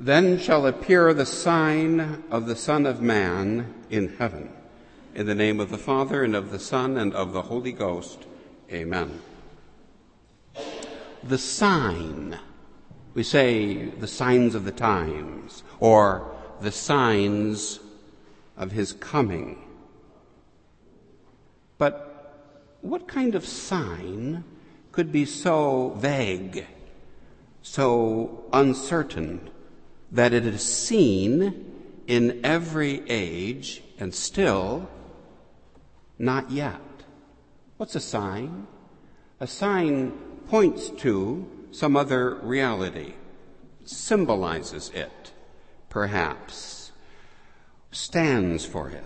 Then shall appear the sign of the Son of Man in heaven. In the name of the Father, and of the Son, and of the Holy Ghost. Amen. The sign. We say the signs of the times, or the signs of his coming. But what kind of sign could be so vague, so uncertain, that it is seen in every age and still not yet? What's a sign? A sign points to some other reality, symbolizes it, perhaps, stands for it.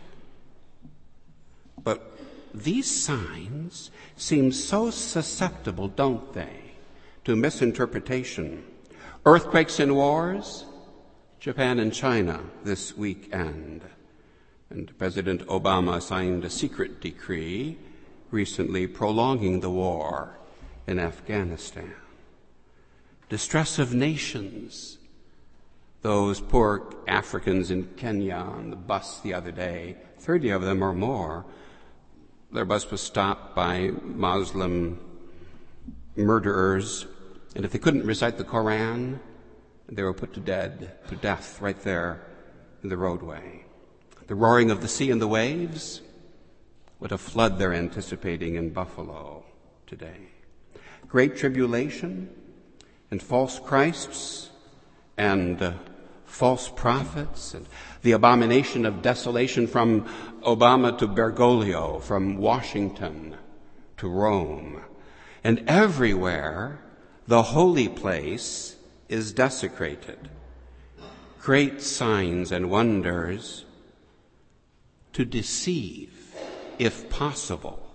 But these signs seem so susceptible, don't they, to misinterpretation. Earthquakes and wars, Japan and China this weekend. And President Obama signed a secret decree recently prolonging the war in Afghanistan. Distress of nations. Those poor Africans in Kenya on the bus the other day, 30 of them or more, their bus was stopped by Muslim murderers, and if they couldn't recite the Koran, they were put to death right there in the roadway. The roaring of the sea and the waves, what a flood they're anticipating in Buffalo today. Great tribulation and false Christs and false prophets, and the abomination of desolation from Obama to Bergoglio, from Washington to Rome. And everywhere the holy place is desecrated. Great signs and wonders to deceive, if possible,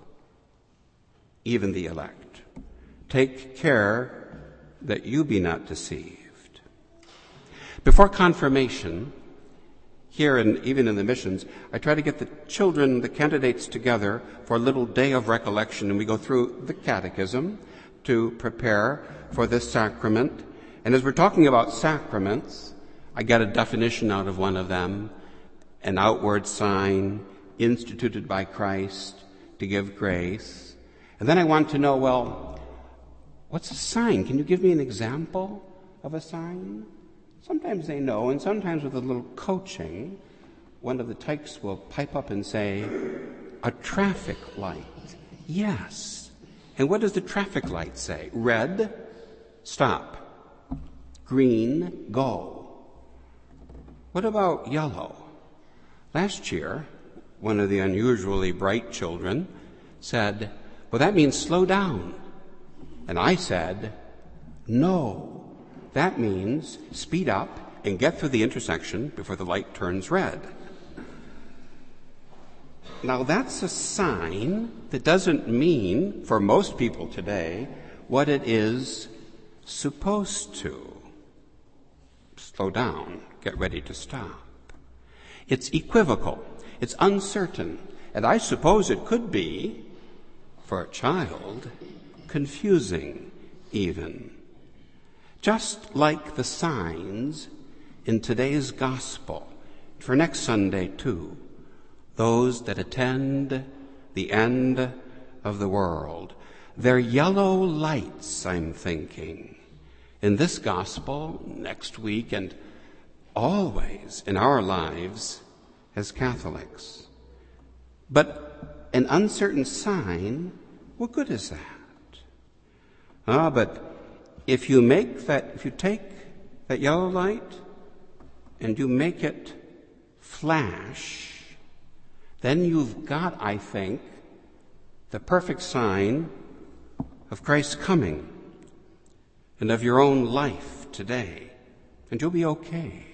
even the elect. Take care that you be not deceived. Before confirmation, here and even in the missions, I try to get the children, the candidates together for a little day of recollection, and we go through the catechism to prepare for this sacrament. And as we're talking about sacraments, I get a definition out of one of them, an outward sign instituted by Christ to give grace. And then I want to know, well, what's a sign? Can you give me an example of a sign? Sometimes they know, and sometimes with a little coaching, one of the tykes will pipe up and say, a traffic light. Yes. And what does the traffic light say? Red, stop. Green, go. What about yellow? Last year, one of the unusually bright children said, well, that means slow down. And I said, no, that means speed up and get through the intersection before the light turns red. Now, that's a sign that doesn't mean, for most people today, what it is supposed to. Slow down, get ready to stop. It's equivocal, it's uncertain, and I suppose it could be, for a child, confusing even. Just like the signs in today's gospel, for next Sunday too, those that attend the end of the world. They're yellow lights, I'm thinking, in this gospel, next week, and always in our lives as Catholics. But an uncertain sign, what good is that? But if you take that yellow light and you make it flash, then you've got, I think, the perfect sign of Christ's coming and of your own life today, and you'll be okay.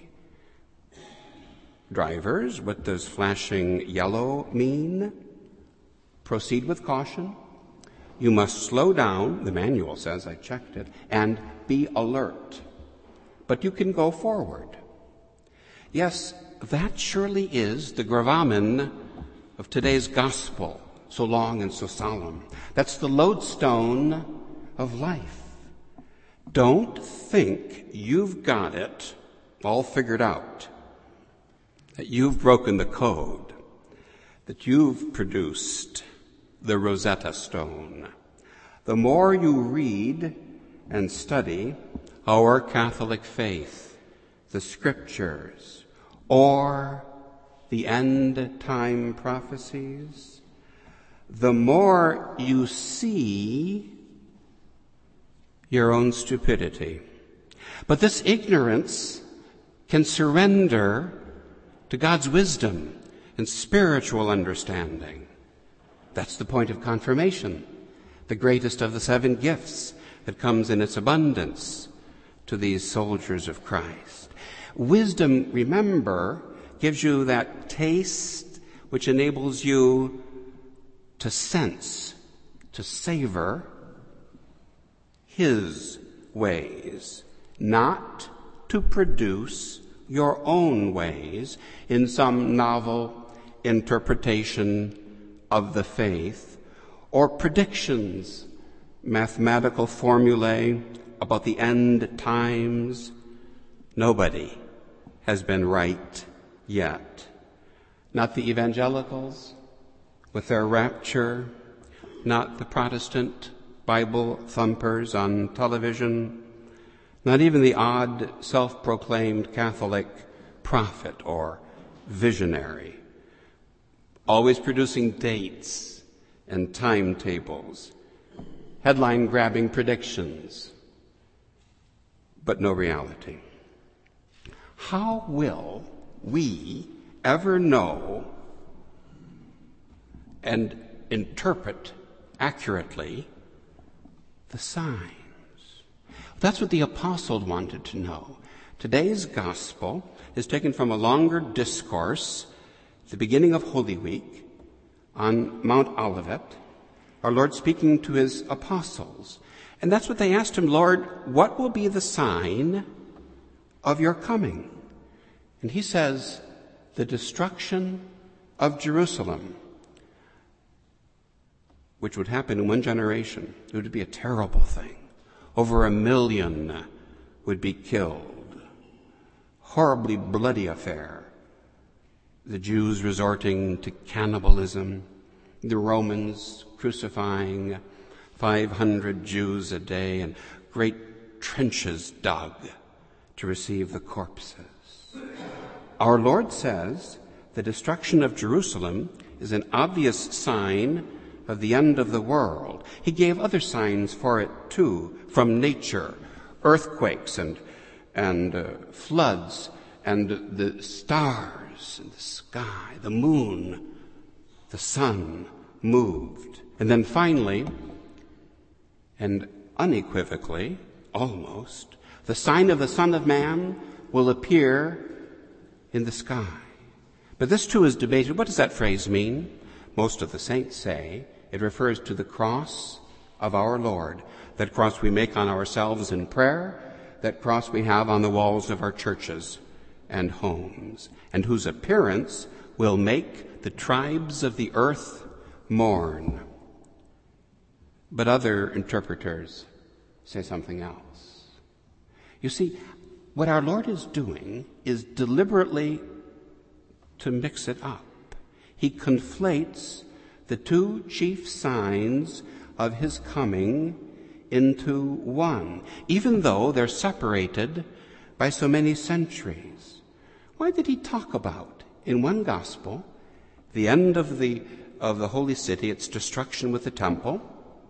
Drivers, what does flashing yellow mean? Proceed with caution. You must slow down, the manual says, I checked it, and be alert. But you can go forward. Yes, that surely is the gravamen of today's gospel, so long and so solemn. That's the lodestone of life. Don't think you've got it all figured out, that you've broken the code, that you've produced the Rosetta Stone, the more you read and study our Catholic faith, the Scriptures, or the end-time prophecies, the more you see your own stupidity. But this ignorance can surrender to God's wisdom and spiritual understanding. That's the point of confirmation, the greatest of the 7 gifts that comes in its abundance to these soldiers of Christ. Wisdom, remember, gives you that taste which enables you to sense, to savor His ways, not to produce your own ways in some novel interpretation of the faith or predictions, mathematical formulae about the end times. Nobody has been right yet. Not the evangelicals with their rapture, not the Protestant Bible thumpers on television, not even the odd self-proclaimed Catholic prophet or visionary, always producing dates and timetables, headline-grabbing predictions, but no reality. How will we ever know and interpret accurately the signs? That's what the apostle wanted to know. Today's gospel is taken from a longer discourse at the beginning of Holy Week on Mount Olivet, our Lord speaking to his apostles. And that's what they asked him, Lord, what will be the sign of your coming? And he says, the destruction of Jerusalem, which would happen in one generation. It would be a terrible thing. Over 1 million would be killed. Horribly bloody affair. The Jews resorting to cannibalism, the Romans crucifying 500 Jews a day, and great trenches dug to receive the corpses. Our Lord says the destruction of Jerusalem is an obvious sign of the end of the world. He gave other signs for it too, from nature, earthquakes and floods, and the stars in the sky, the moon, the sun moved. And then finally, and unequivocally, almost, the sign of the Son of Man will appear in the sky. But this too is debated. What does that phrase mean? Most of the saints say it refers to the cross of our Lord, that cross we make on ourselves in prayer, that cross we have on the walls of our churches and homes, and whose appearance will make the tribes of the earth mourn. But other interpreters say something else. You see, what our Lord is doing is deliberately to mix it up. He conflates the 2 chief signs of his coming into one, even though they're separated by so many centuries. Why did he talk about, in one gospel, the end of the holy city, its destruction with the temple,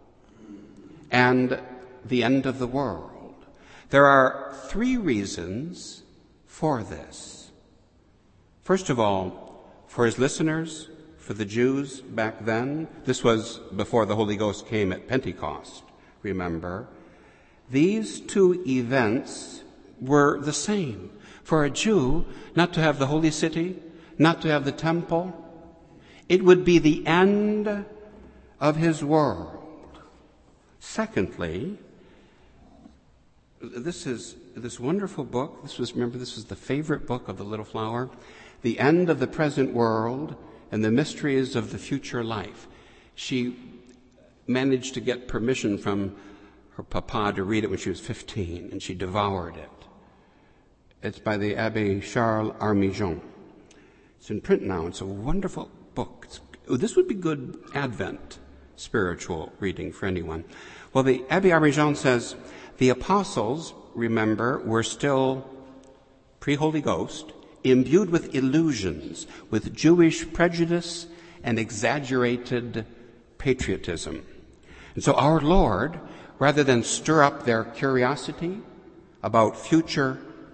and the end of the world? There are 3 reasons for this. First of all, for his listeners, for the Jews back then, this was before the Holy Ghost came at Pentecost, remember, these 2 events were the same. For a Jew, not to have the holy city, not to have the temple, it would be the end of his world. Secondly, this is this wonderful book. This was the favorite book of the Little Flower, The End of the Present World and the Mysteries of the Future Life. She managed to get permission from her papa to read it when she was 15, and she devoured it. It's by the Abbé Charles Armignon. It's in print now. It's a wonderful book. This would be good Advent spiritual reading for anyone. Well, the Abbé Armignon says, the apostles, remember, were still pre-Holy Ghost, imbued with illusions, with Jewish prejudice and exaggerated patriotism. And so our Lord, rather than stir up their curiosity about future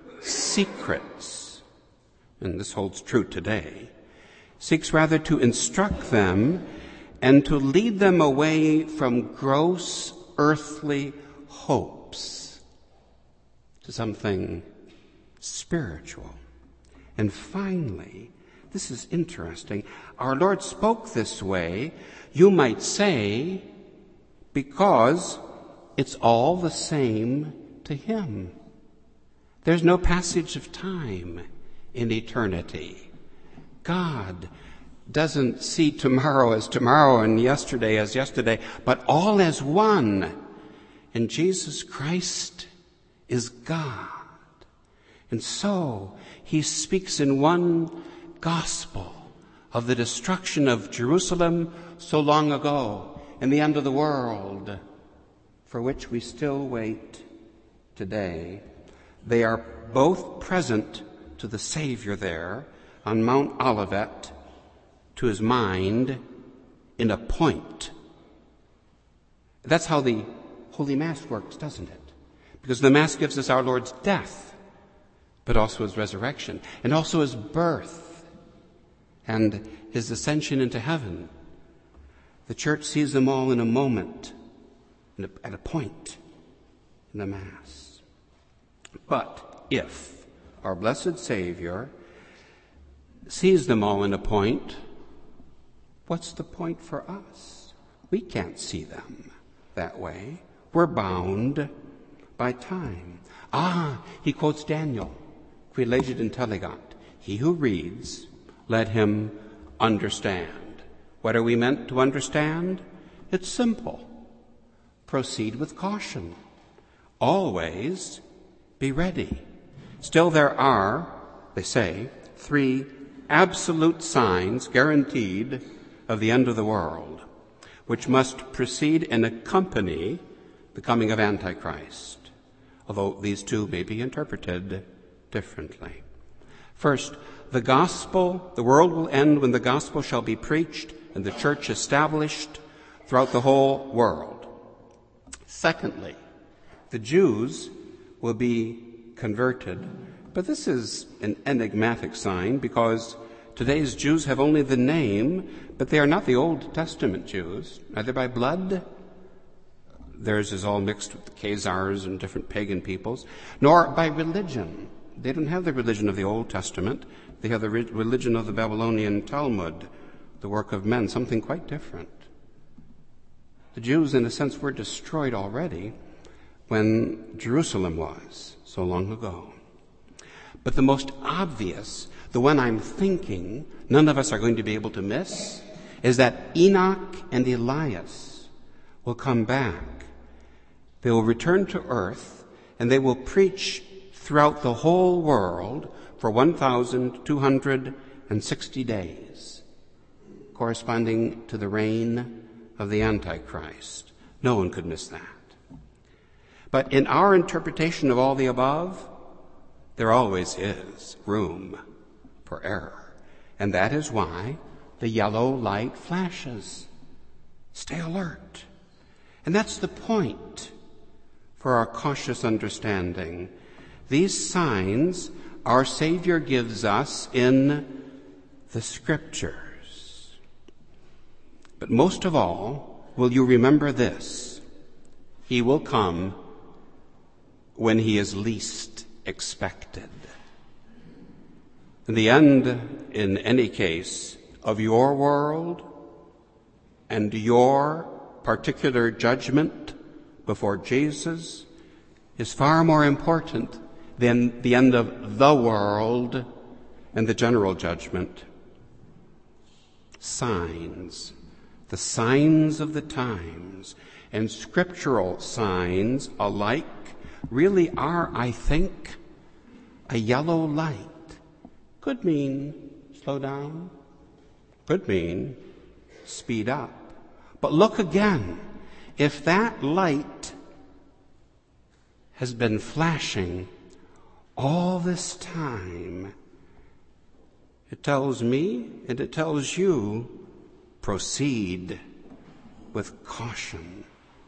secrets, and this holds true today, seeks rather to instruct them and to lead them away from gross earthly hopes to something spiritual. And finally, this is interesting, our Lord spoke this way, you might say, because it's all the same to him. There's no passage of time in eternity. God doesn't see tomorrow as tomorrow and yesterday as yesterday, but all as one. And Jesus Christ is God. And so he speaks in one gospel of the destruction of Jerusalem so long ago and the end of the world, for which we still wait today. They are both present to the Savior there on Mount Olivet, to his mind, in a point. That's how the Holy Mass works, doesn't it? Because the Mass gives us our Lord's death, but also his resurrection, and also his birth, and his ascension into heaven. The Church sees them all in a moment, at a point in the Mass. But if our blessed Savior sees them all in a point, what's the point for us? We can't see them that way. We're bound by time. He quotes Daniel, qui legit intelligant. He who reads, let him understand. What are we meant to understand? It's simple. Proceed with caution. Always be ready. Still there are, they say, 3 absolute signs guaranteed of the end of the world, which must precede and accompany the coming of Antichrist, although these 2 may be interpreted differently. First, the gospel, the world will end when the gospel shall be preached and the church established throughout the whole world. Secondly, the Jews will be converted, but this is an enigmatic sign because today's Jews have only the name, but they are not the Old Testament Jews, neither by blood. Theirs is all mixed with the Khazars and different pagan peoples, nor by religion. They don't have the religion of the Old Testament. They have the religion of the Babylonian Talmud, the work of men, something quite different. The Jews, in a sense, were destroyed already when Jerusalem was, so long ago. But the most obvious, the one I'm thinking none of us are going to be able to miss, is that Enoch and Elias will come back. They will return to earth, and they will preach throughout the whole world for 1,260 days, corresponding to the reign of the Antichrist. No one could miss that. But in our interpretation of all the above, there always is room for error. And that is why the yellow light flashes. Stay alert. And that's the point for our cautious understanding. These signs our Savior gives us in the Scriptures. But most of all, will you remember this? He will come when he is least expected. The end, in any case, of your world and your particular judgment before Jesus is far more important than the end of the world and the general judgment. Signs, the signs of the times, and scriptural signs alike really are, I think, a yellow light. Could mean slow down. Could mean speed up. But look again. If that light has been flashing all this time, it tells me and it tells you, proceed with caution.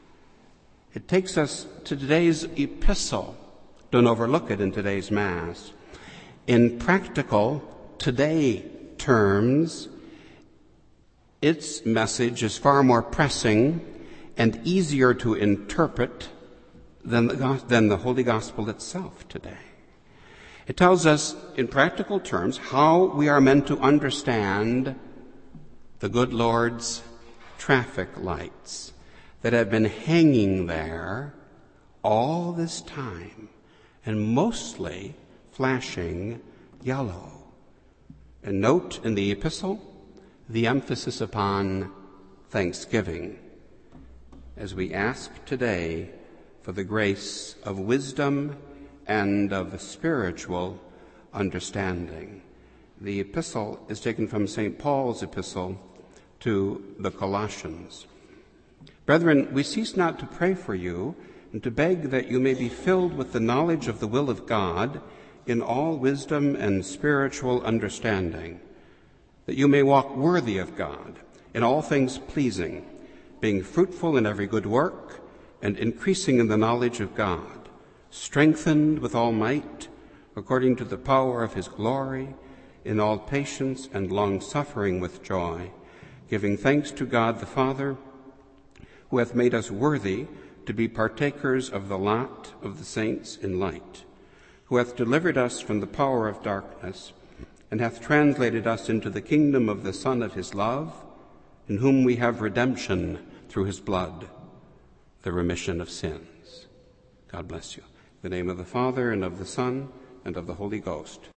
It takes us to today's epistle. Don't overlook it in today's Mass. In practical, today terms, its message is far more pressing and easier to interpret than the Holy Gospel itself today. It tells us in practical terms how we are meant to understand the good Lord's traffic lights that have been hanging there all this time and mostly flashing yellow. And note in the epistle the emphasis upon thanksgiving as we ask today for the grace of wisdom and of spiritual understanding. The epistle is taken from St. Paul's epistle to the Colossians. Brethren, we cease not to pray for you and to beg that you may be filled with the knowledge of the will of God in all wisdom and spiritual understanding, that you may walk worthy of God, in all things pleasing, being fruitful in every good work, and increasing in the knowledge of God, strengthened with all might, according to the power of his glory, in all patience and long-suffering with joy, giving thanks to God the Father, who hath made us worthy to be partakers of the lot of the saints in light, who hath delivered us from the power of darkness, and hath translated us into the kingdom of the Son of his love, in whom we have redemption through his blood, the remission of sins. God bless you. In the name of the Father, and of the Son, and of the Holy Ghost.